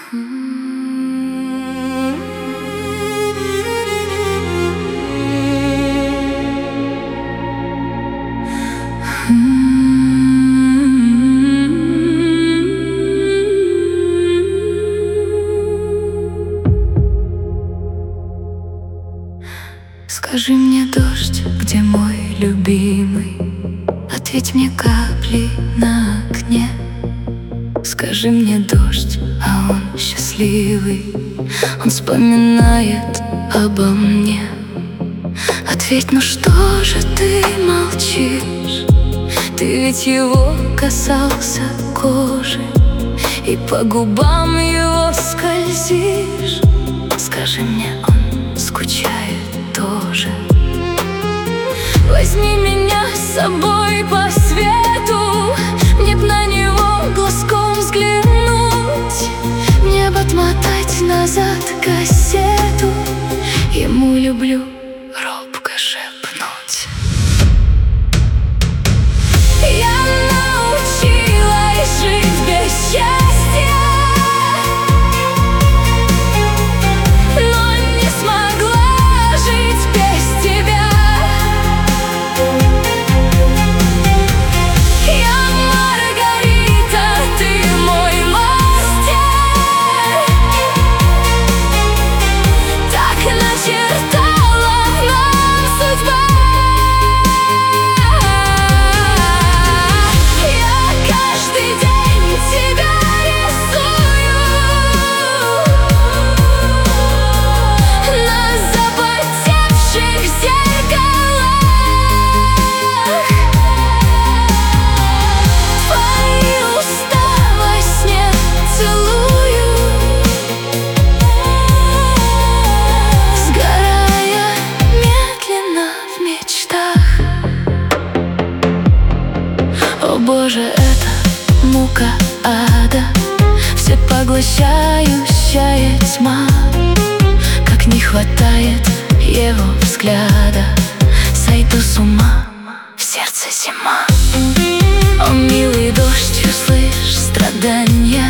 Скажи мне, дождь, где мой любимый? Ответь мне капли на окне. Скажи мне, дождь, а он счастливый, он вспоминает обо мне. Ответь, ну что же ты молчишь? Ты ведь его касался кожи, и по губам его скользишь. Скажи мне, он скучает тоже? Возьми меня с собой по свету, мне б на него глазком взглянуть, мне б отмотать назад кассету, ему люблю робко шепнуть. Я научилась жить без счастья, но не смогла жить без тебя. Я Маргарита, ты мой мастер, так начертала нам судьба. Я каждый день тебя рисую на запотевших зеркалах. Твои уста во сне целую, сгорая медленно в мечтах. О Боже, это мука ада, всепоглощающая тьма. Как не хватает его взгляда, сойду с ума, в сердце зима. О, милый дождь, услышь страдания